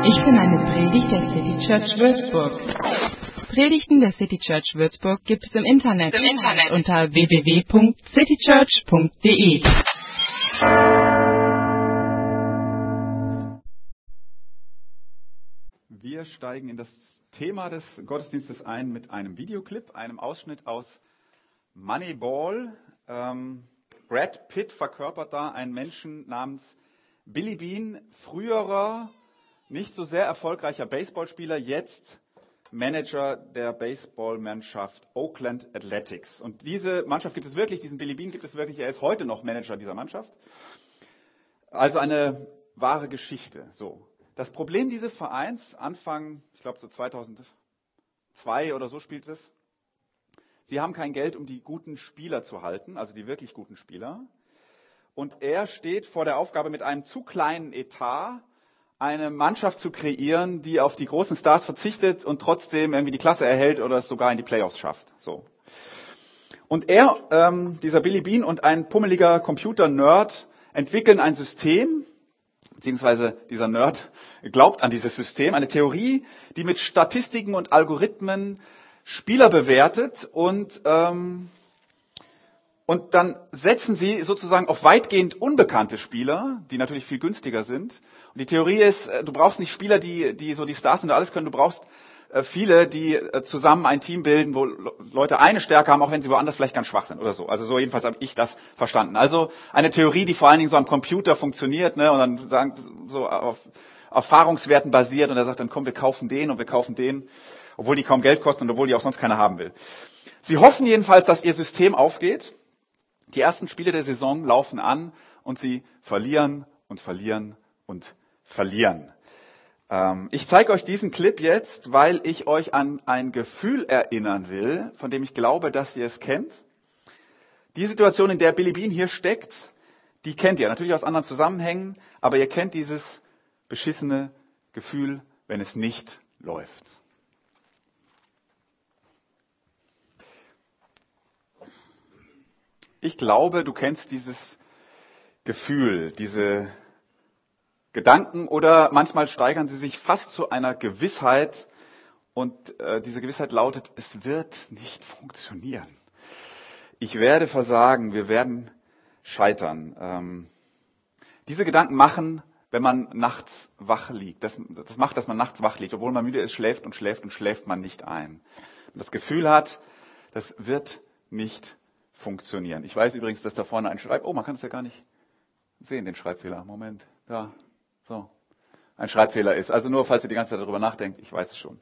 Ich bin eine Predigt der City Church Würzburg. Predigten der City Church Würzburg gibt es im Internet unter www.citychurch.de. Wir steigen in das Thema des Gottesdienstes ein mit einem Videoclip, einem Ausschnitt aus Moneyball. Brad Pitt verkörpert da einen Menschen namens Billy Beane, früherer, nicht so sehr erfolgreicher Baseballspieler, jetzt Manager der Baseballmannschaft Oakland Athletics. Und diese Mannschaft gibt es wirklich, diesen Billy Beane gibt es wirklich, er ist heute noch Manager dieser Mannschaft. Also eine wahre Geschichte. So. Das Problem dieses Vereins, Anfang, ich glaube so 2002 oder so spielt es, sie haben kein Geld, um die guten Spieler zu halten, also die wirklich guten Spieler. Und er steht vor der Aufgabe, mit einem zu kleinen Etat eine Mannschaft zu kreieren, die auf die großen Stars verzichtet und trotzdem irgendwie die Klasse erhält oder es sogar in die Playoffs schafft. So. Und er, dieser Billy Beane und ein pummeliger Computer-Nerd entwickeln ein System, beziehungsweise dieser Nerd glaubt an dieses System, eine Theorie, die mit Statistiken und Algorithmen Spieler bewertet und dann setzen sie sozusagen auf weitgehend unbekannte Spieler, die natürlich viel günstiger sind. Und die Theorie ist, du brauchst nicht Spieler, die so die Stars und alles können, du brauchst viele, die zusammen ein Team bilden, wo Leute eine Stärke haben, auch wenn sie woanders vielleicht ganz schwach sind oder so. Also so jedenfalls habe ich das verstanden. Also eine Theorie, die vor allen Dingen so am Computer funktioniert, ne, und dann sagen so auf Erfahrungswerten basiert und er sagt dann, komm, wir kaufen den und wir kaufen den, obwohl die kaum Geld kosten und obwohl die auch sonst keiner haben will. Sie hoffen jedenfalls, dass ihr System aufgeht. Die ersten Spiele der Saison laufen an und sie verlieren und verlieren und verlieren. Ich zeige euch diesen Clip jetzt, weil ich euch an ein Gefühl erinnern will, von dem ich glaube, dass ihr es kennt. Die Situation, in der Billy Beane hier steckt, die kennt ihr natürlich aus anderen Zusammenhängen, aber ihr kennt dieses beschissene Gefühl, wenn es nicht läuft. Ich glaube, du kennst dieses Gefühl, diese Gedanken oder manchmal steigern sie sich fast zu einer Gewissheit und diese Gewissheit lautet, es wird nicht funktionieren. Ich werde versagen, wir werden scheitern. Diese Gedanken machen, wenn man nachts wach liegt. Das macht, dass man nachts wach liegt, obwohl man müde ist, schläft und schläft man nicht ein. Und das Gefühl hat, das wird nicht funktionieren. Ich weiß übrigens, dass da vorne ein man kann es ja gar nicht sehen, den Schreibfehler. Moment, da, so, ein Schreibfehler ist. Also nur, falls ihr die ganze Zeit darüber nachdenkt, ich weiß es schon.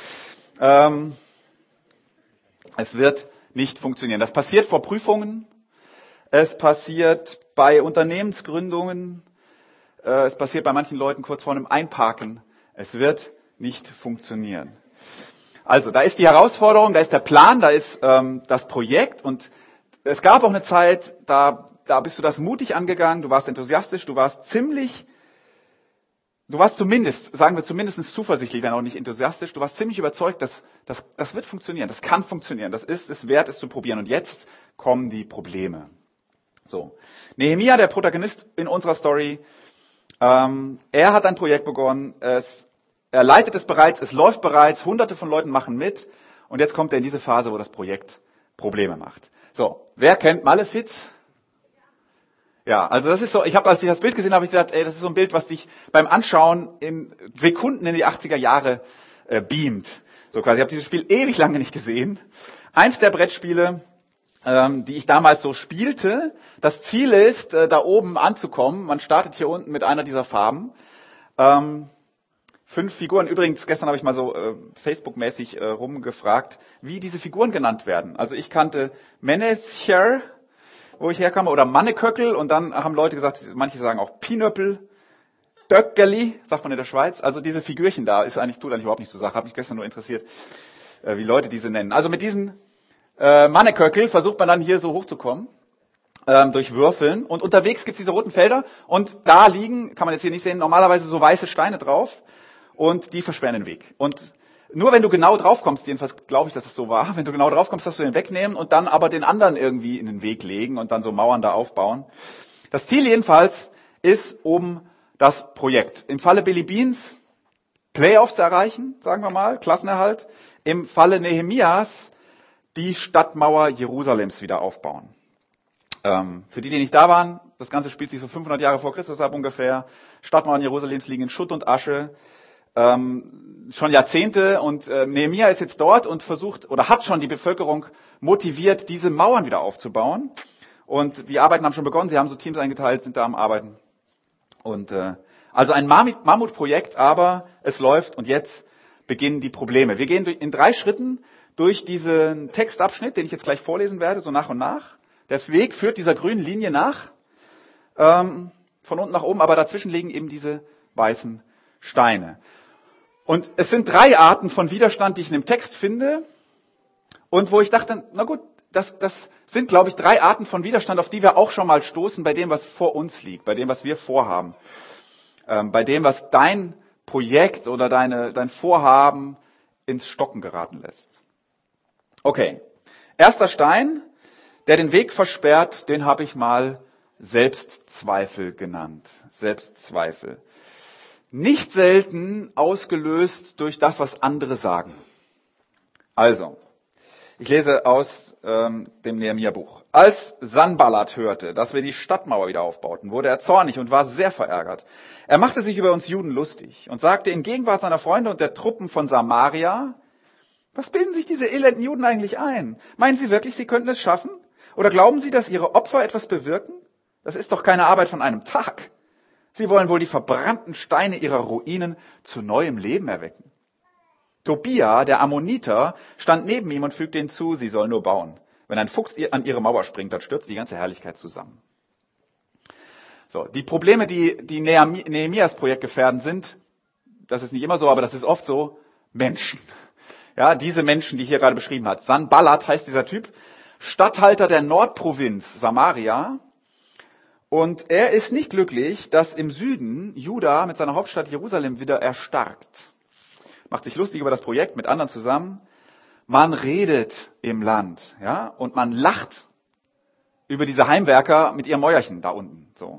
Es wird nicht funktionieren. Das passiert vor Prüfungen, es passiert bei Unternehmensgründungen, es passiert bei manchen Leuten kurz vor einem Einparken. Es wird nicht funktionieren. Also, da ist die Herausforderung, da ist der Plan, da ist das Projekt und es gab auch eine Zeit, da bist du das mutig angegangen, du warst enthusiastisch, du warst zumindest, sagen wir zumindest zuversichtlich, wenn auch nicht enthusiastisch, du warst ziemlich überzeugt, dass das wird funktionieren, das kann funktionieren, das ist es wert, es zu probieren. Und jetzt kommen die Probleme. So, Nehemia, der Protagonist in unserer Story, er hat ein Projekt begonnen, er leitet es bereits, es läuft bereits, hunderte von Leuten machen mit und jetzt kommt er in diese Phase, wo das Projekt Probleme macht. So, wer kennt Malefiz? Ja, also das ist so, als ich das Bild gesehen habe, habe ich gedacht, das ist so ein Bild, was dich beim Anschauen in Sekunden in die 80er Jahre beamt. So quasi, ich habe dieses Spiel ewig lange nicht gesehen. Eins der Brettspiele, die ich damals so spielte. Das Ziel ist, da oben anzukommen. Man startet hier unten mit einer dieser Farben. 5 Figuren. Übrigens, gestern habe ich mal so Facebook-mäßig rumgefragt, wie diese Figuren genannt werden. Also ich kannte Menescher, wo ich herkam, oder Manneköckel. Und dann haben Leute gesagt, manche sagen auch Pinöppel, Döckerli, sagt man in der Schweiz. Also diese Figürchen da, tut eigentlich überhaupt nicht zur Sache. Hat mich gestern nur interessiert, wie Leute diese nennen. Also mit diesen Manneköckel versucht man dann hier so hochzukommen. Durch Würfeln. Und unterwegs gibt es diese roten Felder. Und da liegen, kann man jetzt hier nicht sehen, normalerweise so weiße Steine drauf. Und die versperren den Weg. Und nur wenn du genau drauf kommst, jedenfalls glaube ich, dass es so war, wenn du genau drauf kommst, darfst du den wegnehmen und dann aber den anderen irgendwie in den Weg legen und dann so Mauern da aufbauen. Das Ziel jedenfalls ist oben das Projekt. Im Falle Billy Beanes Playoffs erreichen, sagen wir mal, Klassenerhalt. Im Falle Nehemias die Stadtmauer Jerusalems wieder aufbauen. Für die nicht da waren, das Ganze spielt sich so 500 Jahre vor Christus ab ungefähr. Stadtmauern Jerusalems liegen in Schutt und Asche. Schon Jahrzehnte und Nehemia ist jetzt dort und versucht oder hat schon die Bevölkerung motiviert, diese Mauern wieder aufzubauen. Und die Arbeiten haben schon begonnen, sie haben so Teams eingeteilt, sind da am Arbeiten. Und also ein Mammutprojekt, aber es läuft und jetzt beginnen die Probleme. Wir gehen in 3 Schritten durch diesen Textabschnitt, den ich jetzt gleich vorlesen werde, so nach und nach. Der Weg führt dieser grünen Linie nach, von unten nach oben, aber dazwischen liegen eben diese weißen Steine. Und es sind 3 Arten von Widerstand, die ich in dem Text finde und wo ich dachte, na gut, das sind, glaube ich, 3 Arten von Widerstand, auf die wir auch schon mal stoßen bei dem, was vor uns liegt, bei dem, was wir vorhaben, bei dem, was dein Projekt oder dein Vorhaben ins Stocken geraten lässt. Okay, erster Stein, der den Weg versperrt, den habe ich mal Selbstzweifel genannt. Selbstzweifel. Nicht selten ausgelöst durch das, was andere sagen. Also, ich lese aus dem Nehemia-Buch. Als Sanballat hörte, dass wir die Stadtmauer wieder aufbauten, wurde er zornig und war sehr verärgert. Er machte sich über uns Juden lustig und sagte in Gegenwart seiner Freunde und der Truppen von Samaria, was bilden sich diese elenden Juden eigentlich ein? Meinen sie wirklich, sie könnten es schaffen? Oder glauben sie, dass ihre Opfer etwas bewirken? Das ist doch keine Arbeit von einem Tag. Sie wollen wohl die verbrannten Steine ihrer Ruinen zu neuem Leben erwecken. Tobia, der Ammoniter, stand neben ihm und fügte hinzu, sie sollen nur bauen. Wenn ein Fuchs an ihre Mauer springt, dann stürzt die ganze Herrlichkeit zusammen. So, die Probleme, die Nehemias Projekt gefährden, sind, das ist nicht immer so, aber das ist oft so, Menschen. Ja, diese Menschen, die hier gerade beschrieben hat. Sanballat heißt dieser Typ, Statthalter der Nordprovinz Samaria. Und er ist nicht glücklich, dass im Süden Juda mit seiner Hauptstadt Jerusalem wieder erstarkt. Macht sich lustig über das Projekt mit anderen zusammen. Man redet im Land, ja, und man lacht über diese Heimwerker mit ihrem Mäuerchen da unten, so.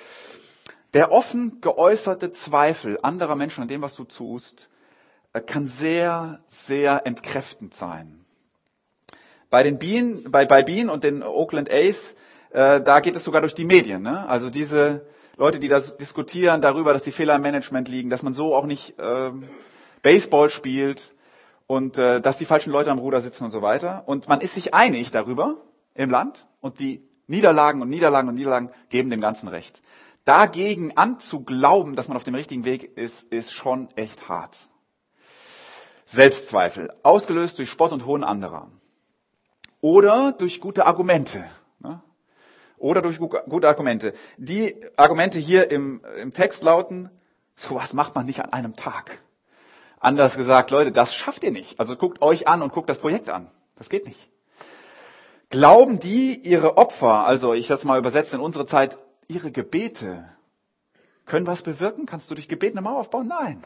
Der offen geäußerte Zweifel anderer Menschen an dem, was du tust, kann sehr, sehr entkräftend sein. Bei Bean und den Oakland A's, da geht es sogar durch die Medien, ne? Also diese Leute, die das diskutieren darüber, dass die Fehler im Management liegen, dass man so auch nicht Baseball spielt und dass die falschen Leute am Ruder sitzen und so weiter. Und man ist sich einig darüber im Land und die Niederlagen geben dem Ganzen recht. Dagegen anzuglauben, dass man auf dem richtigen Weg ist schon echt hart. Selbstzweifel, ausgelöst durch Spott und Hohn anderer. Oder durch gute Argumente. Ne? Oder durch gute Argumente. Die Argumente hier im Text lauten, sowas macht man nicht an einem Tag. Anders gesagt, Leute, das schafft ihr nicht. Also guckt euch an und guckt das Projekt an. Das geht nicht. Glauben die, ihre Opfer, also ich das mal übersetze in unsere Zeit, ihre Gebete können was bewirken? Kannst du durch Gebet eine Mauer aufbauen? Nein.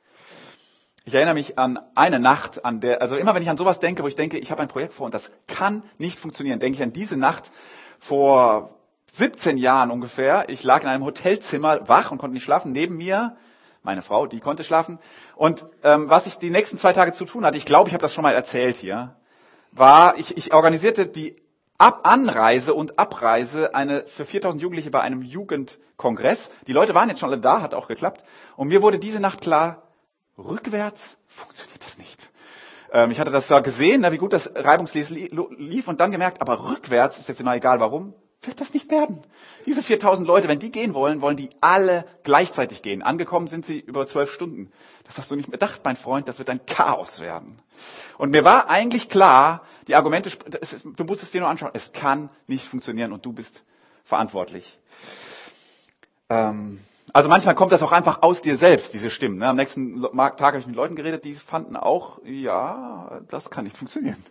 Ich erinnere mich an eine Nacht, also immer wenn ich an sowas denke, wo ich denke, ich habe ein Projekt vor und das kann nicht funktionieren, denke ich an diese Nacht vor 17 Jahren ungefähr. Ich lag in einem Hotelzimmer wach und konnte nicht schlafen. Neben mir meine Frau, die konnte schlafen. Und was ich die nächsten 2 Tage zu tun hatte, ich glaube, ich habe das schon mal erzählt hier, war, ich organisierte die Anreise und Abreise für 4000 Jugendliche bei einem Jugendkongress. Die Leute waren jetzt schon alle da, hat auch geklappt. Und mir wurde diese Nacht klar, rückwärts funktioniert das nicht. Ich hatte das da gesehen, wie gut das reibungslos lief und dann gemerkt, aber rückwärts, ist jetzt immer egal warum, wird das nicht werden. Diese 4000 Leute, wenn die gehen wollen die alle gleichzeitig gehen. Angekommen sind sie über 12 Stunden. Das hast du nicht bedacht, mein Freund, das wird ein Chaos werden. Und mir war eigentlich klar, die Argumente, du musst es dir nur anschauen, es kann nicht funktionieren und du bist verantwortlich. Also manchmal kommt das auch einfach aus dir selbst, diese Stimmen. Ne? Am nächsten Tag habe ich mit Leuten geredet, die fanden auch, ja, das kann nicht funktionieren.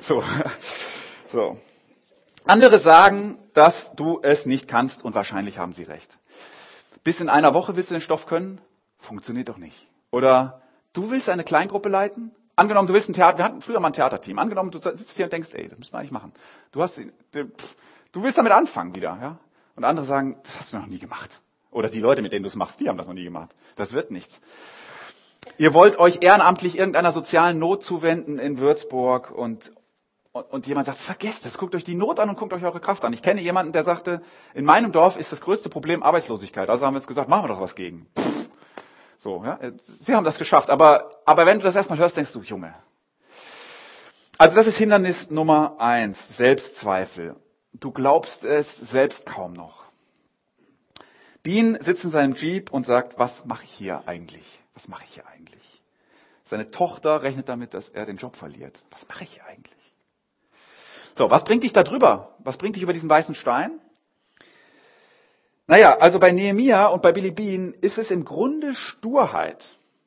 So. Andere sagen, dass du es nicht kannst und wahrscheinlich haben sie recht. Bis in einer Woche willst du den Stoff können? Funktioniert doch nicht. Oder du willst eine Kleingruppe leiten? Angenommen, du willst wir hatten früher mal ein Theaterteam. Angenommen, du sitzt hier und denkst, das müssen wir eigentlich machen. Du willst damit anfangen wieder, ja? Und andere sagen, das hast du noch nie gemacht. Oder die Leute, mit denen du es machst, die haben das noch nie gemacht. Das wird nichts. Ihr wollt euch ehrenamtlich irgendeiner sozialen Not zuwenden in Würzburg und jemand sagt, vergesst es, guckt euch die Not an und guckt euch eure Kraft an. Ich kenne jemanden, der sagte, in meinem Dorf ist das größte Problem Arbeitslosigkeit. Also haben wir jetzt gesagt, machen wir doch was gegen. So, ja, sie haben das geschafft. Aber wenn du das erstmal hörst, denkst du, Junge. Also das ist Hindernis Nummer 1, Selbstzweifel. Du glaubst es selbst kaum noch. Bean sitzt in seinem Jeep und sagt, was mache ich hier eigentlich? Was mache ich hier eigentlich? Seine Tochter rechnet damit, dass er den Job verliert. Was mache ich hier eigentlich? So, was bringt dich da drüber? Was bringt dich über diesen weißen Stein? Naja, also bei Nehemia und bei Billy Bean ist es im Grunde Sturheit.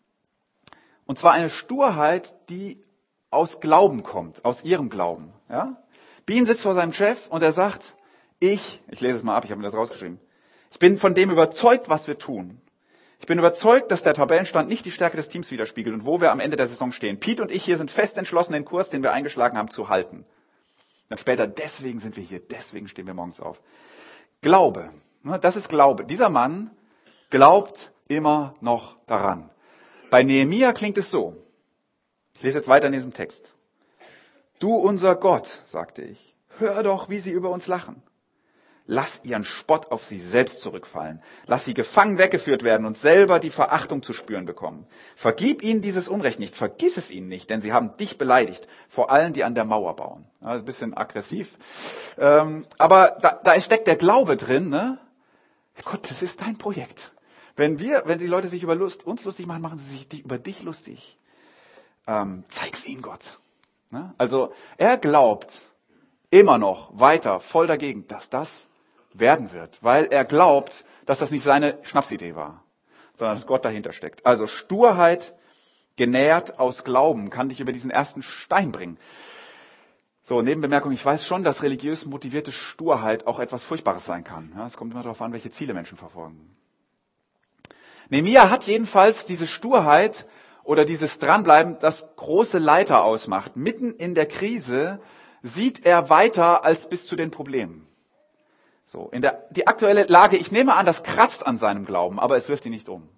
Und zwar eine Sturheit, die aus Glauben kommt, aus ihrem Glauben. Ja? Bean sitzt vor seinem Chef und er sagt, ich lese es mal ab, ich habe mir das rausgeschrieben, ich bin von dem überzeugt, was wir tun. Ich bin überzeugt, dass der Tabellenstand nicht die Stärke des Teams widerspiegelt und wo wir am Ende der Saison stehen. Pete und ich hier sind fest entschlossen, den Kurs, den wir eingeschlagen haben, zu halten. Dann später, deswegen sind wir hier, deswegen stehen wir morgens auf. Glaube, das ist Glaube. Dieser Mann glaubt immer noch daran. Bei Nehemia klingt es so. Ich lese jetzt weiter in diesem Text. Du unser Gott, sagte ich, hör doch, wie sie über uns lachen. Lass ihren Spott auf sie selbst zurückfallen. Lass sie gefangen weggeführt werden und selber die Verachtung zu spüren bekommen. Vergib ihnen dieses Unrecht nicht, vergiss es ihnen nicht, denn sie haben dich beleidigt, vor allem die an der Mauer bauen. Ja, ein bisschen aggressiv. Aber da steckt der Glaube drin, ne? Gott, das ist dein Projekt. Wenn die Leute sich über uns lustig machen, machen sie sich über dich lustig. Zeig's ihnen, Gott. Ne? Also er glaubt immer noch weiter voll dagegen, dass das werden wird, weil er glaubt, dass das nicht seine Schnapsidee war, sondern dass Gott dahinter steckt. Also Sturheit, genährt aus Glauben, kann dich über diesen ersten Stein bringen. So, Nebenbemerkung, ich weiß schon, dass religiös motivierte Sturheit auch etwas Furchtbares sein kann. Ja, es kommt immer darauf an, welche Ziele Menschen verfolgen. Nehemia hat jedenfalls diese Sturheit oder dieses Dranbleiben, das große Leiter ausmacht. Mitten in der Krise sieht er weiter als bis zu den Problemen. So, die aktuelle Lage, ich nehme an, das kratzt an seinem Glauben, aber es wirft ihn nicht um.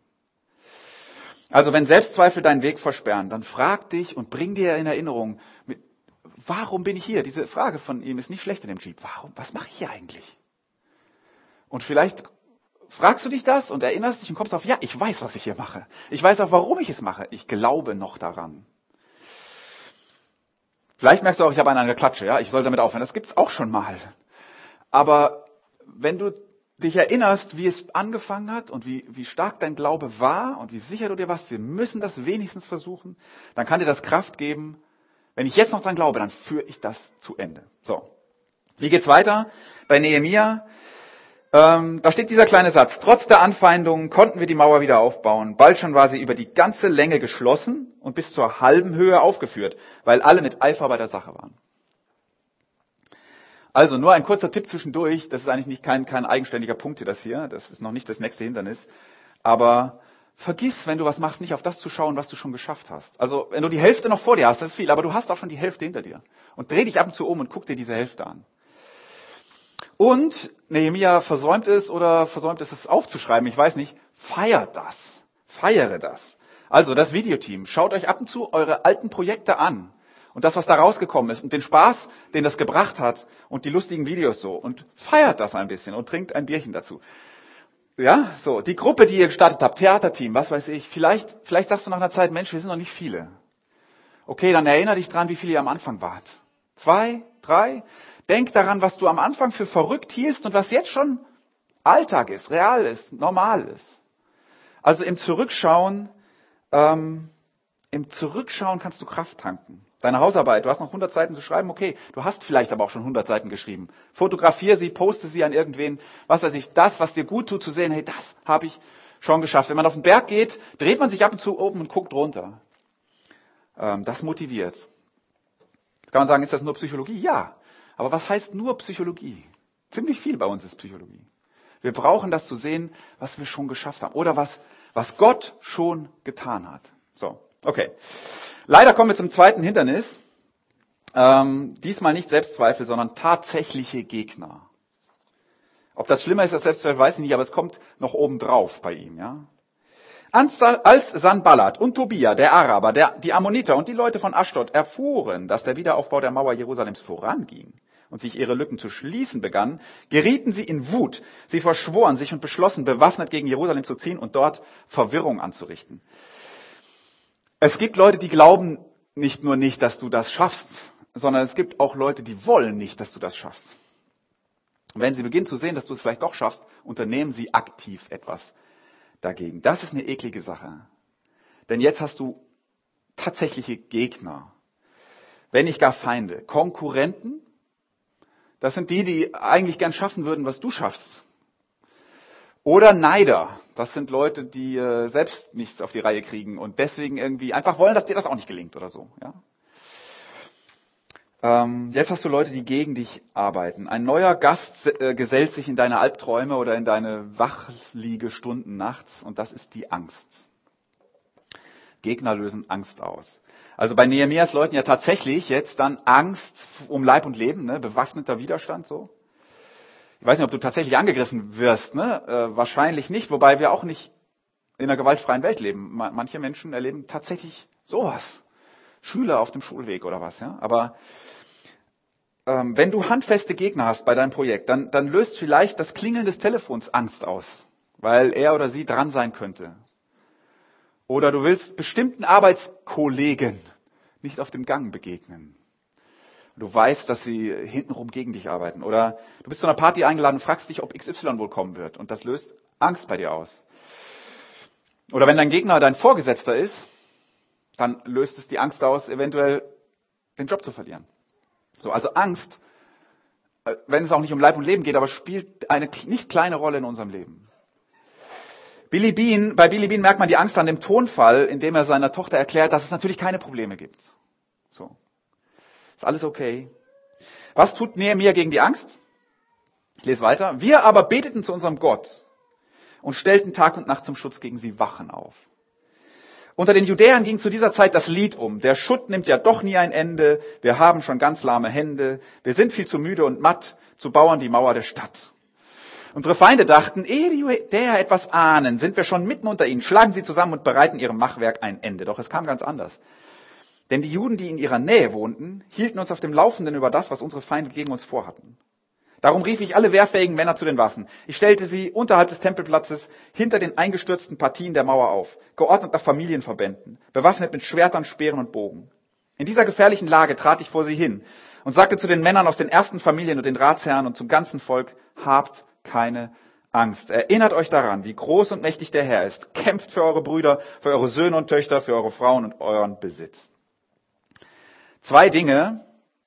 Also wenn Selbstzweifel deinen Weg versperren, dann frag dich und bring dir in Erinnerung, warum bin ich hier? Diese Frage von ihm ist nicht schlecht in dem Jeep. Was mache ich hier eigentlich? Und vielleicht fragst du dich das und erinnerst dich und kommst auf, ja, ich weiß, was ich hier mache. Ich weiß auch, warum ich es mache. Ich glaube noch daran. Vielleicht merkst du auch, ich habe einen an der Klatsche, ja, ich soll damit aufhören. Das gibt's auch schon mal. Aber wenn du dich erinnerst, wie es angefangen hat und wie stark dein Glaube war und wie sicher du dir warst, wir müssen das wenigstens versuchen, dann kann dir das Kraft geben. Wenn ich jetzt noch dran glaube, dann führe ich das zu Ende. So, wie geht's weiter? Bei Nehemia, da steht dieser kleine Satz. Trotz der Anfeindungen konnten wir die Mauer wieder aufbauen. Bald schon war sie über die ganze Länge geschlossen und bis zur halben Höhe aufgeführt, weil alle mit Eifer bei der Sache waren. Also nur ein kurzer Tipp zwischendurch. Das ist eigentlich nicht kein eigenständiger Punkt hier, das hier. Das ist noch nicht das nächste Hindernis. Aber vergiss, wenn du was machst, nicht auf das zu schauen, was du schon geschafft hast. Also wenn du die Hälfte noch vor dir hast, das ist viel, aber du hast auch schon die Hälfte hinter dir. Und dreh dich ab und zu um und guck dir diese Hälfte an. Und Nehemia versäumt es aufzuschreiben, ich weiß nicht, feiere das. Also das Videoteam, schaut euch ab und zu eure alten Projekte an und das, was da rausgekommen ist und den Spaß, den das gebracht hat und die lustigen Videos so und feiert das ein bisschen und trinkt ein Bierchen dazu. Ja, so, die Gruppe, die ihr gestartet habt, Theaterteam, was weiß ich, vielleicht sagst du nach einer Zeit, Mensch, wir sind noch nicht viele. Okay, dann erinnere dich dran, wie viele ihr am Anfang wart. 2, 3, denk daran, was du am Anfang für verrückt hieltst und was jetzt schon Alltag ist, real ist, normal ist. Also im Zurückschauen kannst du Kraft tanken. Deine Hausarbeit, du hast noch 100 Seiten zu schreiben, okay, du hast vielleicht aber auch schon 100 Seiten geschrieben. Fotografiere sie, poste sie an irgendwen, was weiß ich, das, was dir gut tut, zu sehen, hey, das habe ich schon geschafft. Wenn man auf den Berg geht, dreht man sich ab und zu oben und guckt runter. Das motiviert. Jetzt kann man sagen, ist das nur Psychologie? Ja. Aber was heißt nur Psychologie? Ziemlich viel bei uns ist Psychologie. Wir brauchen das zu sehen, was wir schon geschafft haben. Oder was Gott schon getan hat. So, okay. Leider kommen wir zum zweiten Hindernis. Diesmal nicht Selbstzweifel, sondern tatsächliche Gegner. Ob das schlimmer ist als Selbstzweifel, weiß ich nicht, aber es kommt noch obendrauf bei ihm. Ja? Als Sanballat und Tobia, der Araber, die Ammoniter und die Leute von Aschdod erfuhren, dass der Wiederaufbau der Mauer Jerusalems voranging und sich ihre Lücken zu schließen begannen, gerieten sie in Wut. Sie verschworen sich und beschlossen, bewaffnet gegen Jerusalem zu ziehen und dort Verwirrung anzurichten. Es gibt Leute, die glauben nicht nur nicht, dass du das schaffst, sondern es gibt auch Leute, die wollen nicht, dass du das schaffst. Wenn sie beginnen zu sehen, dass du es vielleicht doch schaffst, unternehmen sie aktiv etwas dagegen. Das ist eine eklige Sache. Denn jetzt hast du tatsächliche Gegner, wenn nicht gar Feinde, Konkurrenten. Das sind die eigentlich gern schaffen würden, was du schaffst. Oder Neider. Das sind Leute, die selbst nichts auf die Reihe kriegen und deswegen irgendwie einfach wollen, dass dir das auch nicht gelingt oder so. Ja? Jetzt hast du Leute, die gegen dich arbeiten. Ein neuer Gast gesellt sich in deine Albträume oder in deine Wachliegestunden nachts und das ist die Angst. Gegner lösen Angst aus. Also bei Nehemias Leuten ja tatsächlich jetzt dann Angst um Leib und Leben, ne? Bewaffneter Widerstand so. Ich weiß nicht, ob du tatsächlich angegriffen wirst, ne? Wahrscheinlich nicht, wobei wir auch nicht in einer gewaltfreien Welt leben. Manche Menschen erleben tatsächlich sowas. Schüler auf dem Schulweg oder was, ja. Aber wenn du handfeste Gegner hast bei deinem Projekt, dann löst vielleicht das Klingeln des Telefons Angst aus, weil er oder sie dran sein könnte. Oder du willst bestimmten Arbeitskollegen nicht auf dem Gang begegnen. Du weißt, dass sie hintenrum gegen dich arbeiten. Oder du bist zu einer Party eingeladen und fragst dich, ob XY wohl kommen wird. Und das löst Angst bei dir aus. Oder wenn dein Gegner dein Vorgesetzter ist, dann löst es die Angst aus, eventuell den Job zu verlieren. So, also Angst, wenn es auch nicht um Leib und Leben geht, aber spielt eine nicht kleine Rolle in unserem Leben. Bei Billy Bean merkt man die Angst an dem Tonfall, in dem er seiner Tochter erklärt, dass es natürlich keine Probleme gibt. So. Ist alles okay. Was tut Nehemia gegen die Angst? Ich lese weiter. Wir aber beteten zu unserem Gott und stellten Tag und Nacht zum Schutz gegen sie Wachen auf. Unter den Judäern ging zu dieser Zeit das Lied um. Der Schutt nimmt ja doch nie ein Ende. Wir haben schon ganz lahme Hände. Wir sind viel zu müde und matt zu bauen die Mauer der Stadt. Unsere Feinde dachten, ehe die Judäer etwas ahnen, sind wir schon mitten unter ihnen, schlagen sie zusammen und bereiten ihrem Machwerk ein Ende. Doch es kam ganz anders. Denn die Juden, die in ihrer Nähe wohnten, hielten uns auf dem Laufenden über das, was unsere Feinde gegen uns vorhatten. Darum rief ich alle wehrfähigen Männer zu den Waffen. Ich stellte sie unterhalb des Tempelplatzes hinter den eingestürzten Partien der Mauer auf, geordnet nach Familienverbänden, bewaffnet mit Schwertern, Speeren und Bogen. In dieser gefährlichen Lage trat ich vor sie hin und sagte zu den Männern aus den ersten Familien und den Ratsherren und zum ganzen Volk, habt keine Angst. Erinnert euch daran, wie groß und mächtig der Herr ist. Kämpft für eure Brüder, für eure Söhne und Töchter, für eure Frauen und euren Besitz. 2 Dinge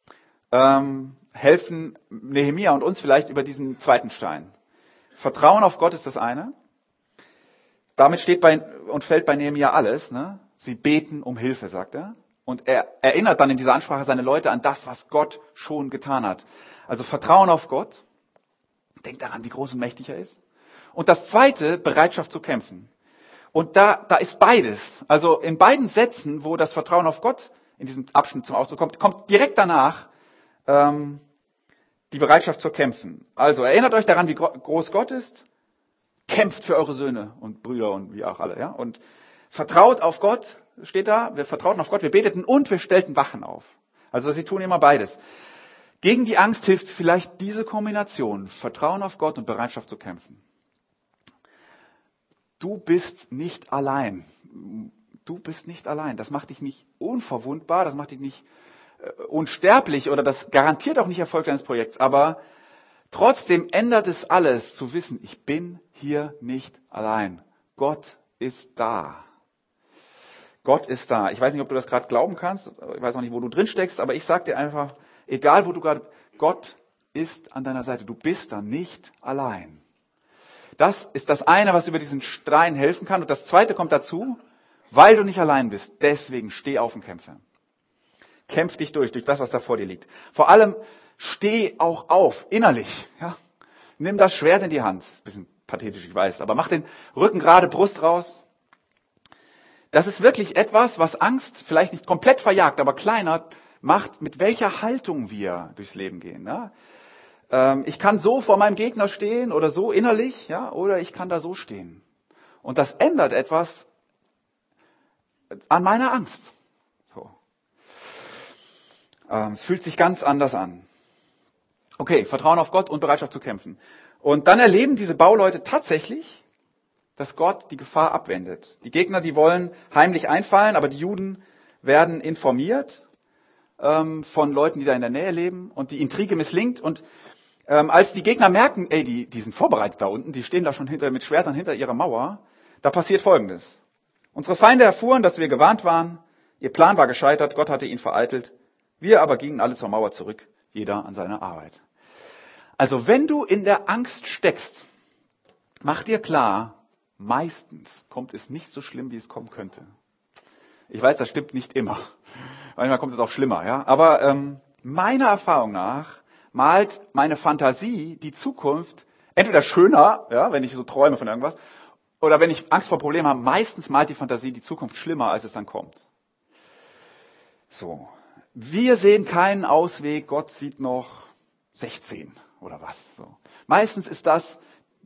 helfen Nehemia und uns vielleicht über diesen zweiten Stein. Vertrauen auf Gott ist das eine. Damit steht und fällt bei Nehemia alles. Ne? Sie beten um Hilfe, sagt er. Und er erinnert dann in dieser Ansprache seine Leute an das, was Gott schon getan hat. Also Vertrauen auf Gott. Denkt daran, wie groß und mächtig er ist. Und das zweite, Bereitschaft zu kämpfen. Und da ist beides. Also in beiden Sätzen, wo das Vertrauen auf Gott in diesem Abschnitt zum Ausdruck kommt direkt danach die Bereitschaft zu kämpfen. Also erinnert euch daran, wie groß Gott ist. Kämpft für eure Söhne und Brüder und wie auch alle. Ja? Und vertraut auf Gott, steht da. Wir vertrauten auf Gott, wir beteten und wir stellten Wachen auf. Also sie tun immer beides. Gegen die Angst hilft vielleicht diese Kombination. Vertrauen auf Gott und Bereitschaft zu kämpfen. Du bist nicht allein. Du bist nicht allein. Das macht dich nicht unverwundbar, das macht dich nicht unsterblich oder das garantiert auch nicht Erfolg deines Projekts. Aber trotzdem ändert es alles zu wissen, ich bin hier nicht allein. Gott ist da. Gott ist da. Ich weiß nicht, ob du das gerade glauben kannst. Ich weiß auch nicht, wo du drin steckst, aber ich sage dir einfach, egal wo du gerade, Gott ist an deiner Seite. Du bist da nicht allein. Das ist das eine, was über diesen Stein helfen kann. Und das zweite kommt dazu, weil du nicht allein bist. Deswegen steh auf und kämpfe. Kämpf dich durch das, was da vor dir liegt. Vor allem steh auch auf, innerlich. Ja? Nimm das Schwert in die Hand. Bisschen pathetisch, ich weiß, aber mach den Rücken gerade, Brust raus. Das ist wirklich etwas, was Angst vielleicht nicht komplett verjagt, aber kleiner macht, mit welcher Haltung wir durchs Leben gehen. Ja? Ich kann so vor meinem Gegner stehen oder so innerlich, ja, oder ich kann da so stehen. Und das ändert etwas an meiner Angst. So. Es fühlt sich ganz anders an. Okay, Vertrauen auf Gott und Bereitschaft zu kämpfen. Und dann erleben diese Bauleute tatsächlich, dass Gott die Gefahr abwendet. Die Gegner, die wollen heimlich einfallen, aber die Juden werden informiert von Leuten, die da in der Nähe leben, und die Intrige misslingt. Und als die Gegner merken, die sind vorbereitet da unten, die stehen da schon mit Schwertern hinter ihrer Mauer, da passiert Folgendes. Unsere Feinde erfuhren, dass wir gewarnt waren, ihr Plan war gescheitert, Gott hatte ihn vereitelt, wir aber gingen alle zur Mauer zurück, jeder an seine Arbeit. Also wenn du in der Angst steckst, mach dir klar, meistens kommt es nicht so schlimm, wie es kommen könnte. Ich weiß, das stimmt nicht immer. Manchmal kommt es auch schlimmer, ja. Aber meiner Erfahrung nach malt meine Fantasie die Zukunft entweder schöner, ja, wenn ich so träume von irgendwas, oder wenn ich Angst vor Problemen habe, meistens malt die Fantasie die Zukunft schlimmer, als es dann kommt. So. Wir sehen keinen Ausweg, Gott sieht noch 16 oder was. So. Meistens ist das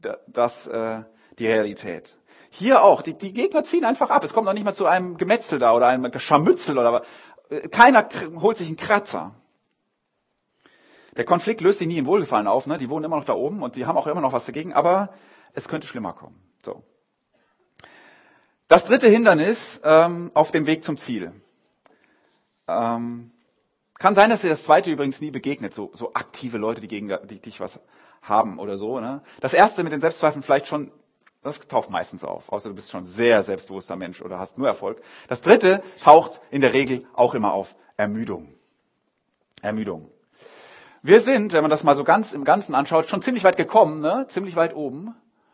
die Realität. Hier auch, die Gegner ziehen einfach ab. Es kommt noch nicht mal zu einem Gemetzel da oder einem Scharmützel oder was. Keiner holt sich einen Kratzer. Der Konflikt löst sich nie in Wohlgefallen auf, ne? Die wohnen immer noch da oben und die haben auch immer noch was dagegen, aber es könnte schlimmer kommen. So. Das dritte Hindernis auf dem Weg zum Ziel. Kann sein, dass dir das zweite übrigens nie begegnet, so aktive Leute, die gegen dich was haben oder so. Ne? Das erste mit den Selbstzweifeln vielleicht schon, das taucht meistens auf, außer du bist schon sehr selbstbewusster Mensch oder hast nur Erfolg. Das dritte taucht in der Regel auch immer auf, Ermüdung. Ermüdung. Wir sind, wenn man das mal so ganz im Ganzen anschaut, schon ziemlich weit gekommen, ne? Ziemlich weit oben.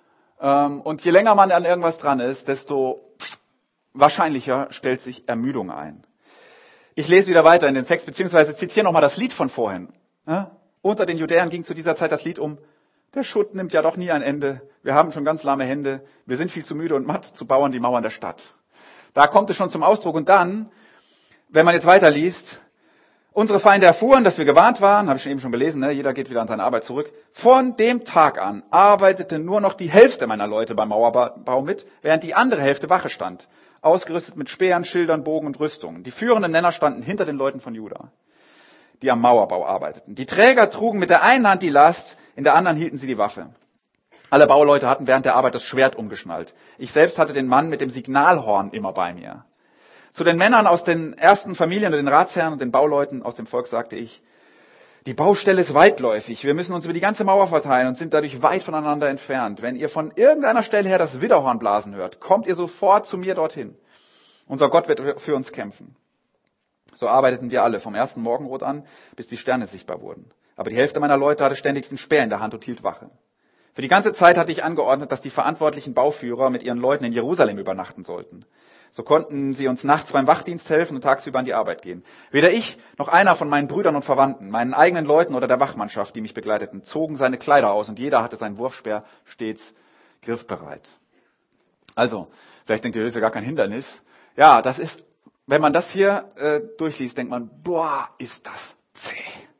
Und je länger man an irgendwas dran ist, desto wahrscheinlicher stellt sich Ermüdung ein. Ich lese wieder weiter in den Text, beziehungsweise zitiere nochmal das Lied von vorhin. Ja? Unter den Judäern ging zu dieser Zeit das Lied um: Der Schutt nimmt ja doch nie ein Ende. Wir haben schon ganz lahme Hände. Wir sind viel zu müde und matt zu bauen die Mauern der Stadt. Da kommt es schon zum Ausdruck. Und dann, wenn man jetzt weiterliest, unsere Feinde erfuhren, dass wir gewarnt waren, habe ich eben schon gelesen, ne? Jeder geht wieder an seine Arbeit zurück. Von dem Tag an arbeitete nur noch die Hälfte meiner Leute beim Mauerbau mit, während die andere Hälfte Wache stand, ausgerüstet mit Speeren, Schildern, Bogen und Rüstungen. Die führenden Männer standen hinter den Leuten von Juda, die am Mauerbau arbeiteten. Die Träger trugen mit der einen Hand die Last, in der anderen hielten sie die Waffe. Alle Bauleute hatten während der Arbeit das Schwert umgeschnallt. Ich selbst hatte den Mann mit dem Signalhorn immer bei mir. Zu den Männern aus den ersten Familien und den Ratsherren und den Bauleuten aus dem Volk sagte ich: Die Baustelle ist weitläufig. Wir müssen uns über die ganze Mauer verteilen und sind dadurch weit voneinander entfernt. Wenn ihr von irgendeiner Stelle her das Widderhorn blasen hört, kommt ihr sofort zu mir dorthin. Unser Gott wird für uns kämpfen. So arbeiteten wir alle vom ersten Morgenrot an, bis die Sterne sichtbar wurden. Aber die Hälfte meiner Leute hatte ständig den Speer in der Hand und hielt Wache. Für die ganze Zeit hatte ich angeordnet, dass die verantwortlichen Bauführer mit ihren Leuten in Jerusalem übernachten sollten. So konnten sie uns nachts beim Wachdienst helfen und tagsüber an die Arbeit gehen. Weder ich noch einer von meinen Brüdern und Verwandten, meinen eigenen Leuten oder der Wachmannschaft, die mich begleiteten, zogen seine Kleider aus und jeder hatte seinen Wurfspeer stets griffbereit. Also, vielleicht denkt ihr, das ist ja gar kein Hindernis. Ja, das ist, wenn man das hier durchliest, denkt man, boah, ist das zäh,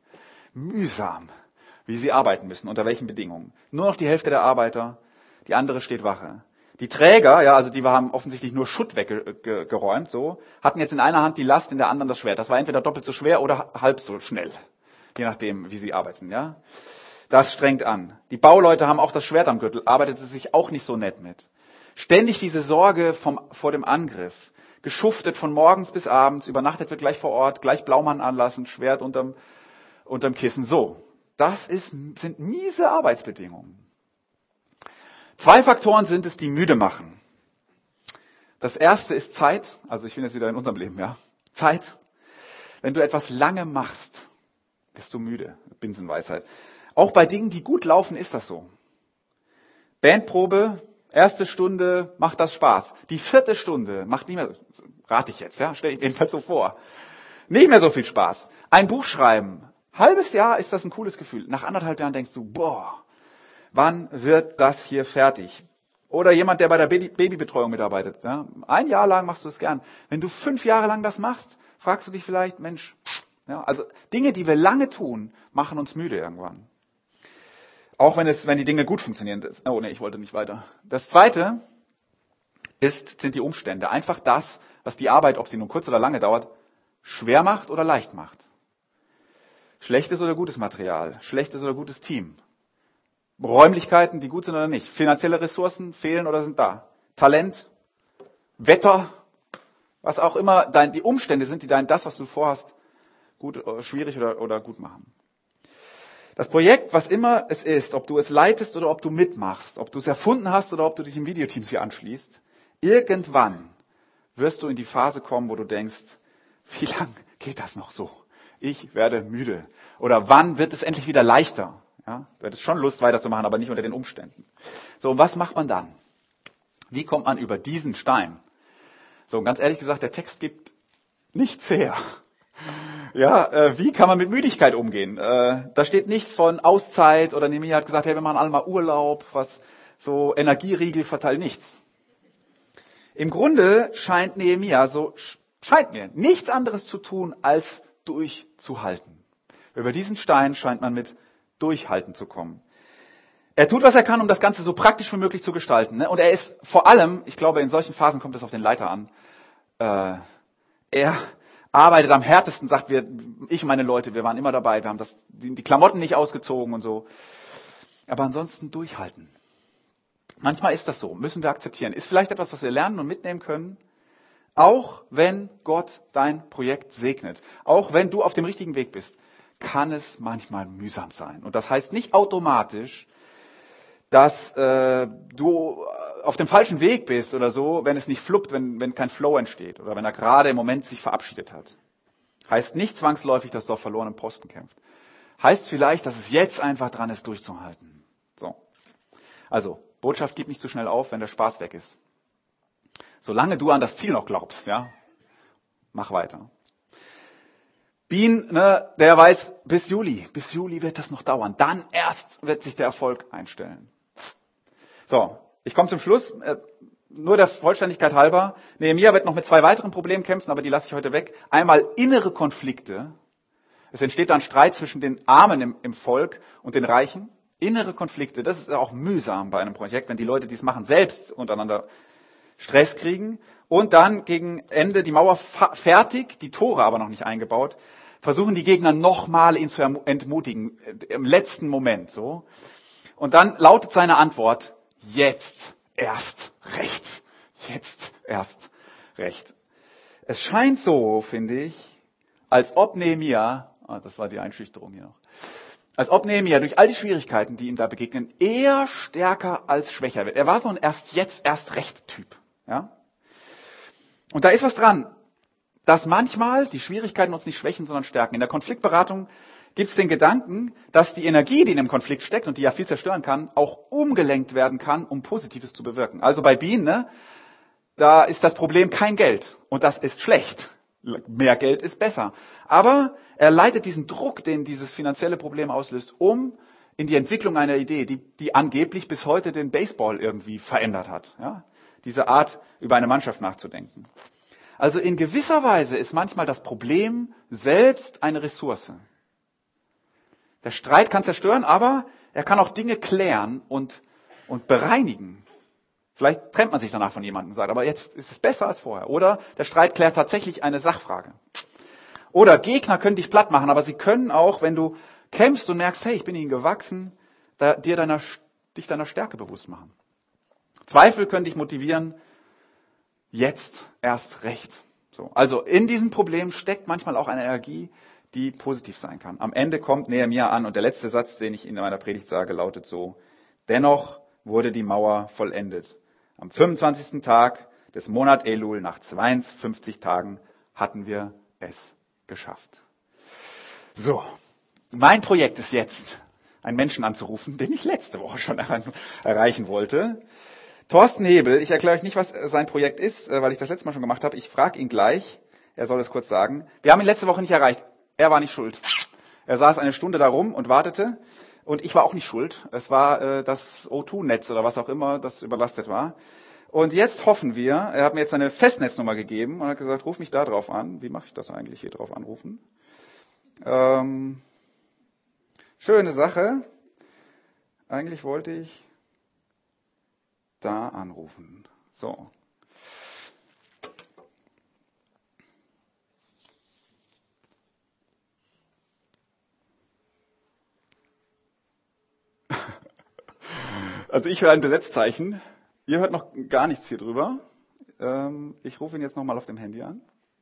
mühsam, wie sie arbeiten müssen, unter welchen Bedingungen. Nur noch die Hälfte der Arbeiter, die andere steht Wache. Die Träger, ja, also die haben offensichtlich nur Schutt weggeräumt, so, hatten jetzt in einer Hand die Last, in der anderen das Schwert. Das war entweder doppelt so schwer oder halb so schnell, je nachdem, wie sie arbeiten, ja. Das strengt an. Die Bauleute haben auch das Schwert am Gürtel, arbeitet es sich auch nicht so nett mit. Ständig diese Sorge vor dem Angriff. Geschuftet von morgens bis abends, übernachtet wird gleich vor Ort, gleich Blaumann anlassen, Schwert unterm Kissen. So, das sind miese Arbeitsbedingungen. 2 Faktoren sind es, die müde machen. Das erste ist Zeit, also ich bin jetzt wieder in unserem Leben, ja. Zeit. Wenn du etwas lange machst, bist du müde. Binsenweisheit. Auch bei Dingen, die gut laufen, ist das so. Bandprobe, erste Stunde macht das Spaß. Die 4. Stunde macht nicht mehr, rate ich jetzt, ja, stelle ich mir jedenfalls so vor, nicht mehr so viel Spaß. Ein Buch schreiben, halbes Jahr ist das ein cooles Gefühl. Nach 1,5 Jahren denkst du, boah, wann wird das hier fertig? Oder jemand, der bei der Babybetreuung mitarbeitet. Ja? 1 Jahr lang machst du es gern. Wenn du 5 Jahre lang das machst, fragst du dich vielleicht, Mensch, ja, also Dinge, die wir lange tun, machen uns müde irgendwann. Auch wenn die Dinge gut funktionieren. Oh nee, ich wollte nicht weiter. Das Zweite, sind die Umstände. Einfach das, was die Arbeit, ob sie nun kurz oder lange dauert, schwer macht oder leicht macht. Schlechtes oder gutes Material, schlechtes oder gutes Team. Räumlichkeiten, die gut sind oder nicht. Finanzielle Ressourcen fehlen oder sind da. Talent, Wetter, was auch immer die Umstände sind, die das, was du vorhast, gut, schwierig oder gut machen. Das Projekt, was immer es ist, ob du es leitest oder ob du mitmachst, ob du es erfunden hast oder ob du dich im Videoteams hier anschließt, irgendwann wirst du in die Phase kommen, wo du denkst, wie lang geht das noch so? Ich werde müde. Oder wann wird es endlich wieder leichter? Ja, du hättest schon Lust weiterzumachen, aber nicht unter den Umständen. So, und was macht man dann? Wie kommt man über diesen Stein? So, und ganz ehrlich gesagt, der Text gibt nichts her. Ja, wie kann man mit Müdigkeit umgehen? Da steht nichts von Auszeit oder Nehemia hat gesagt, hey, wir machen alle mal Urlaub, was so Energieriegel verteilt, nichts. Im Grunde scheint Nehemia, scheint mir, nichts anderes zu tun, als durchzuhalten. Über diesen Stein scheint man mit Durchhalten zu kommen. Er tut, was er kann, um das Ganze so praktisch wie möglich zu gestalten. Ne? Und er ist vor allem, ich glaube, in solchen Phasen kommt es auf den Leiter an, er arbeitet am härtesten, sagt ich und meine Leute, wir waren immer dabei, wir haben die Klamotten nicht ausgezogen und so. Aber ansonsten durchhalten. Manchmal ist das so, müssen wir akzeptieren. Ist vielleicht etwas, was wir lernen und mitnehmen können. Auch wenn Gott dein Projekt segnet, auch wenn du auf dem richtigen Weg bist, kann es manchmal mühsam sein. Und das heißt nicht automatisch, dass du auf dem falschen Weg bist oder so, wenn es nicht fluppt, wenn kein Flow entsteht oder wenn er gerade im Moment sich verabschiedet hat. Heißt nicht zwangsläufig, dass du auf verlorenen Posten kämpfst. Heißt vielleicht, dass es jetzt einfach dran ist, durchzuhalten. So. Also, Botschaft, gib nicht zu schnell auf, wenn der Spaß weg ist. Solange du an das Ziel noch glaubst, ja, mach weiter. Bean, der weiß, bis Juli wird das noch dauern. Dann erst wird sich der Erfolg einstellen. So, ich komme zum Schluss. Nur der Vollständigkeit halber. Nehemia wird noch mit 2 weiteren Problemen kämpfen, aber die lasse ich heute weg. Einmal innere Konflikte. Es entsteht dann Streit zwischen den Armen im Volk und den Reichen. Innere Konflikte, das ist auch mühsam bei einem Projekt, wenn die Leute, die es machen, selbst untereinander Stress kriegen. Und dann gegen Ende die Mauer fertig, die Tore aber noch nicht eingebaut, versuchen die Gegner nochmal ihn zu entmutigen, im letzten Moment so. Und dann lautet seine Antwort, jetzt erst recht. Jetzt erst recht. Es scheint so, finde ich, als ob Nehemia, das war die Einschüchterung hier noch, als ob Nehemia durch all die Schwierigkeiten, die ihm da begegnen, eher stärker als schwächer wird. Er war so ein erst recht Typ. Ja? Und da ist was dran, dass manchmal die Schwierigkeiten uns nicht schwächen, sondern stärken. In der Konfliktberatung gibt es den Gedanken, dass die Energie, die in einem Konflikt steckt und die ja viel zerstören kann, auch umgelenkt werden kann, um Positives zu bewirken. Also bei Bean, da ist das Problem kein Geld. Und das ist schlecht. Mehr Geld ist besser. Aber er leitet diesen Druck, den dieses finanzielle Problem auslöst, um in die Entwicklung einer Idee, die angeblich bis heute den Baseball irgendwie verändert hat. Ja? Diese Art, über eine Mannschaft nachzudenken. Also in gewisser Weise ist manchmal das Problem selbst eine Ressource. Der Streit kann zerstören, aber er kann auch Dinge klären und bereinigen. Vielleicht trennt man sich danach von jemandem und sagt, aber jetzt ist es besser als vorher. Oder der Streit klärt tatsächlich eine Sachfrage. Oder Gegner können dich platt machen, aber sie können auch, wenn du kämpfst und merkst, hey, ich bin ihnen gewachsen, dich deiner Stärke bewusst machen. Zweifel können dich motivieren, jetzt erst recht. So. Also in diesem Problem steckt manchmal auch eine Energie, die positiv sein kann. Am Ende kommt Nehemia an und der letzte Satz, den ich in meiner Predigt sage, lautet so: Dennoch wurde die Mauer vollendet. Am 25. Tag des Monat Elul, nach 52 Tagen, hatten wir es geschafft. So, mein Projekt ist jetzt, einen Menschen anzurufen, den ich letzte Woche schon erreichen wollte. Thorsten Hebel, ich erkläre euch nicht, was sein Projekt ist, weil ich das letzte Mal schon gemacht habe. Ich frage ihn gleich, er soll es kurz sagen. Wir haben ihn letzte Woche nicht erreicht. Er war nicht schuld. Er saß eine Stunde da rum und wartete. Und ich war auch nicht schuld. Es war das O2-Netz oder was auch immer, das überlastet war. Und jetzt hoffen wir, er hat mir jetzt eine Festnetznummer gegeben und hat gesagt, ruf mich da drauf an. Wie mache ich das eigentlich, hier drauf anrufen? Schöne Sache. Eigentlich wollte ich da anrufen. So. Also ich höre ein Besetzzeichen. Ihr hört noch gar nichts hier drüber. Ich rufe ihn jetzt nochmal auf dem Handy an.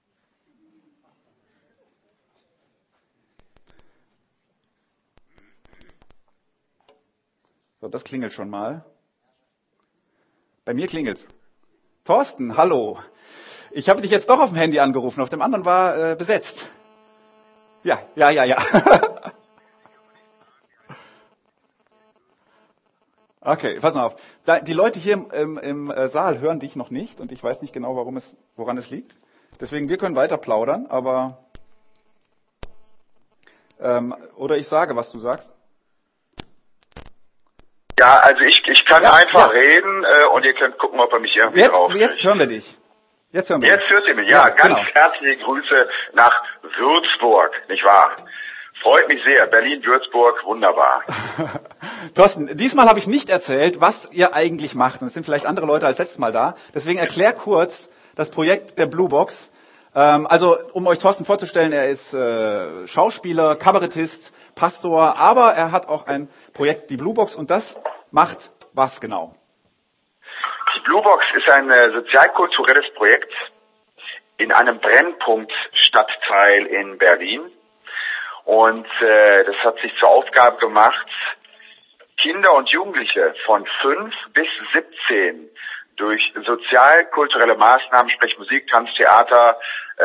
So, das klingelt schon mal. Bei mir klingelt's. Thorsten, hallo. Ich habe dich jetzt doch auf dem Handy angerufen. Auf dem anderen war besetzt. Ja. Okay, pass mal auf. Die Leute hier im Saal hören dich noch nicht und ich weiß nicht genau, woran es liegt. Deswegen, wir können weiter plaudern, aber oder ich sage, was du sagst. Ja, also ich kann einfach reden und ihr könnt gucken, ob ihr mich irgendwie drauf kriegt. Jetzt hören wir dich. Jetzt hört ihr mich, ja. Ganz herzliche Grüße nach Würzburg, nicht wahr? Freut mich sehr. Berlin-Würzburg, wunderbar. Thorsten, diesmal habe ich nicht erzählt, was ihr eigentlich macht. Und es sind vielleicht andere Leute als letztes Mal da. Deswegen erklär kurz das Projekt der Blue Box. Also, um euch Thorsten vorzustellen, er ist Schauspieler, Kabarettist, Pastor, aber er hat auch ein Projekt, die Blue Box, und das macht was genau? Die Blue Box ist ein sozialkulturelles Projekt in einem Brennpunkt-Stadtteil in Berlin. Und das hat sich zur Aufgabe gemacht, Kinder und Jugendliche von 5 bis 17 durch sozial-kulturelle Maßnahmen, sprich Musik, Tanz, Theater,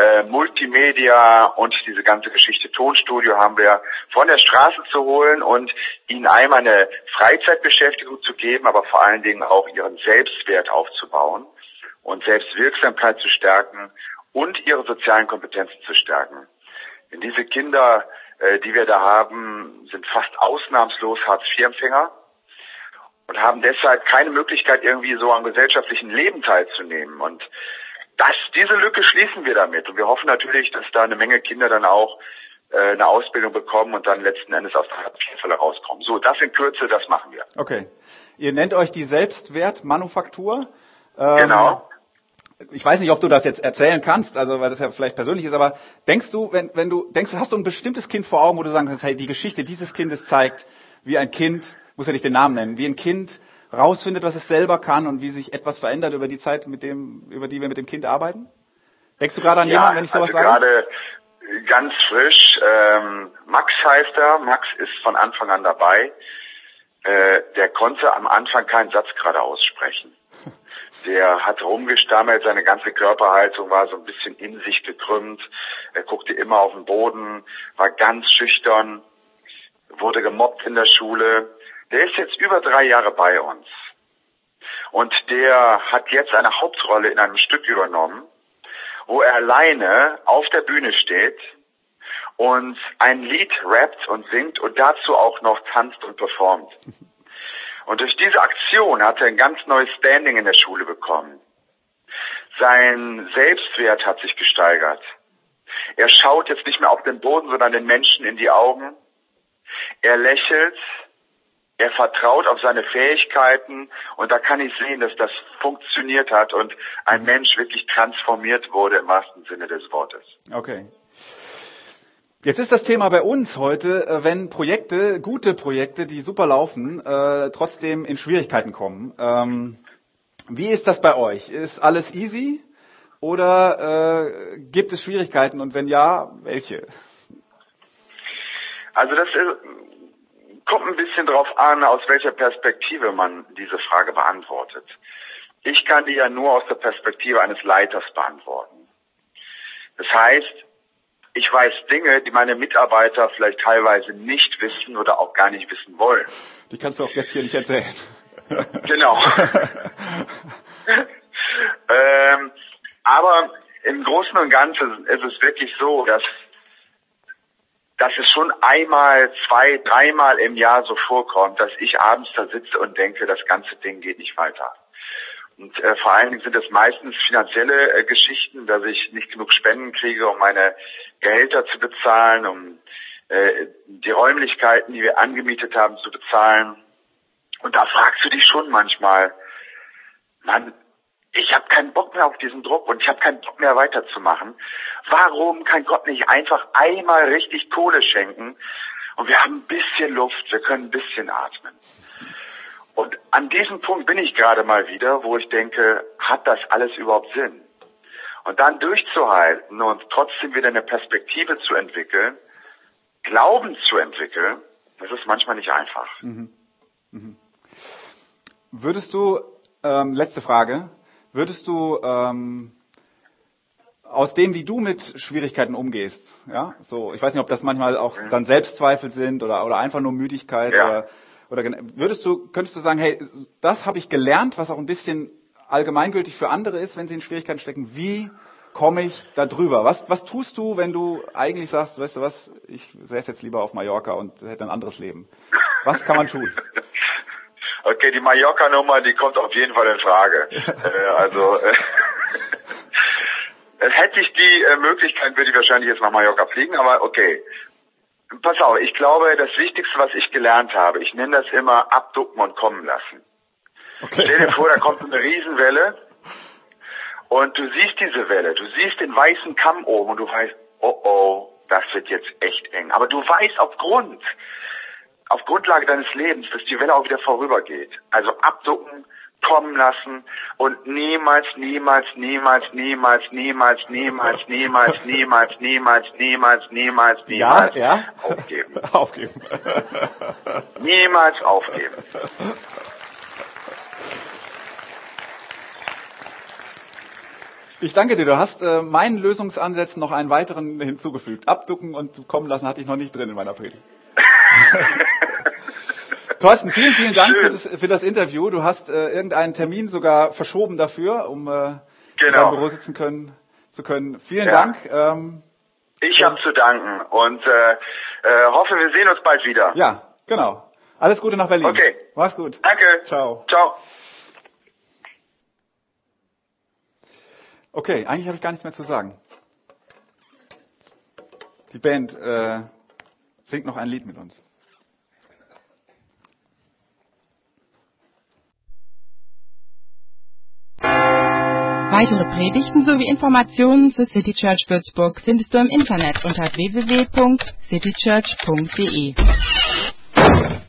Multimedia und diese ganze Geschichte Tonstudio haben wir von der Straße zu holen und ihnen einmal eine Freizeitbeschäftigung zu geben, aber vor allen Dingen auch ihren Selbstwert aufzubauen und Selbstwirksamkeit zu stärken und ihre sozialen Kompetenzen zu stärken. Denn diese Kinder, die wir da haben, sind fast ausnahmslos Hartz-IV-Empfänger und haben deshalb keine Möglichkeit, irgendwie so am gesellschaftlichen Leben teilzunehmen. Und diese Lücke schließen wir damit. Und wir hoffen natürlich, dass da eine Menge Kinder dann auch eine Ausbildung bekommen und dann letzten Endes aus der Hartz-IV-Fälle rauskommen. So, das in Kürze, das machen wir. Okay. Ihr nennt euch die Selbstwertmanufaktur. Genau. Ich weiß nicht, ob du das jetzt erzählen kannst, also weil das ja vielleicht persönlich ist, aber denkst du, wenn du denkst, hast du ein bestimmtes Kind vor Augen, wo du sagen kannst, hey, die Geschichte dieses Kindes zeigt, wie ein Kind, muss ja nicht den Namen nennen, wie ein Kind rausfindet, was es selber kann und wie sich etwas verändert über die Zeit, über die wir mit dem Kind arbeiten? Denkst du gerade an jemanden, wenn ich sowas sage? Gerade ganz frisch, Max heißt er, Max ist von Anfang an dabei, der konnte am Anfang keinen Satz gerade aussprechen. Der hat rumgestammelt, seine ganze Körperhaltung war so ein bisschen in sich gekrümmt. Er guckte immer auf den Boden, war ganz schüchtern, wurde gemobbt in der Schule. Der ist jetzt über 3 Jahre bei uns. Und der hat jetzt eine Hauptrolle in einem Stück übernommen, wo er alleine auf der Bühne steht und ein Lied rappt und singt und dazu auch noch tanzt und performt. Und durch diese Aktion hat er ein ganz neues Standing in der Schule bekommen. Sein Selbstwert hat sich gesteigert. Er schaut jetzt nicht mehr auf den Boden, sondern den Menschen in die Augen. Er lächelt, er vertraut auf seine Fähigkeiten und da kann ich sehen, dass das funktioniert hat und ein Mensch wirklich transformiert wurde im wahrsten Sinne des Wortes. Okay. Jetzt ist das Thema bei uns heute, wenn Projekte, gute Projekte, die super laufen, trotzdem in Schwierigkeiten kommen. Wie ist das bei euch? Ist alles easy oder gibt es Schwierigkeiten und wenn ja, welche? Also das kommt ein bisschen drauf an, aus welcher Perspektive man diese Frage beantwortet. Ich kann die ja nur aus der Perspektive eines Leiters beantworten. Das heißt, ich weiß Dinge, die meine Mitarbeiter vielleicht teilweise nicht wissen oder auch gar nicht wissen wollen. Die kannst du auch jetzt hier nicht erzählen. Genau. Aber im Großen und Ganzen ist es wirklich so, dass es schon einmal, 2, 3-mal im Jahr so vorkommt, dass ich abends da sitze und denke, das ganze Ding geht nicht weiter. Und vor allen Dingen sind es meistens finanzielle Geschichten, dass ich nicht genug Spenden kriege, um meine Gehälter zu bezahlen, um die Räumlichkeiten, die wir angemietet haben, zu bezahlen. Und da fragst du dich schon manchmal, Mann, ich habe keinen Bock mehr auf diesen Druck und ich habe keinen Bock mehr weiterzumachen. Warum kann Gott nicht einfach einmal richtig Kohle schenken und wir haben ein bisschen Luft, wir können ein bisschen atmen? Und an diesem Punkt bin ich gerade mal wieder, wo ich denke, hat das alles überhaupt Sinn? Und dann durchzuhalten und trotzdem wieder eine Perspektive zu entwickeln, Glauben zu entwickeln, das ist manchmal nicht einfach. Würdest du, letzte Frage, würdest du aus dem, wie du mit Schwierigkeiten umgehst, ja, so, ich weiß nicht, ob das manchmal auch dann Selbstzweifel sind oder einfach nur Müdigkeit oder könntest du sagen, hey, das habe ich gelernt, was auch ein bisschen allgemeingültig für andere ist, wenn sie in Schwierigkeiten stecken, wie komme ich da drüber? Was tust du, wenn du eigentlich sagst, weißt du was, ich säße jetzt lieber auf Mallorca und hätte ein anderes Leben? Was kann man tun? Okay, die Mallorca-Nummer, die kommt auf jeden Fall in Frage. Hätte ich die Möglichkeit, würde ich wahrscheinlich jetzt nach Mallorca fliegen, aber okay. Pass auf, ich glaube, das Wichtigste, was ich gelernt habe, ich nenne das immer abducken und kommen lassen. Okay. Stell dir vor, da kommt eine Riesenwelle und du siehst diese Welle, du siehst den weißen Kamm oben und du weißt, oh, das wird jetzt echt eng. Aber du weißt auf Grundlage deines Lebens, dass die Welle auch wieder vorübergeht. Also abducken, kommen lassen und niemals aufgeben. Niemals aufgeben. Ich danke dir. Du hast meinen Lösungsansätzen noch einen weiteren hinzugefügt. Abducken und kommen lassen hatte ich noch nicht drin in meiner Predigt. Thorsten, vielen Dank für das Interview. Du hast irgendeinen Termin sogar verschoben dafür, um im Büro sitzen zu können. Vielen Dank. Ich habe zu danken und hoffe, wir sehen uns bald wieder. Ja, genau. Alles Gute nach Berlin. Okay. Mach's gut. Danke. Ciao. Ciao. Okay, eigentlich habe ich gar nichts mehr zu sagen. Die Band singt noch ein Lied mit uns. Weitere Predigten sowie Informationen zur City Church Würzburg findest du im Internet unter www.citychurch.de.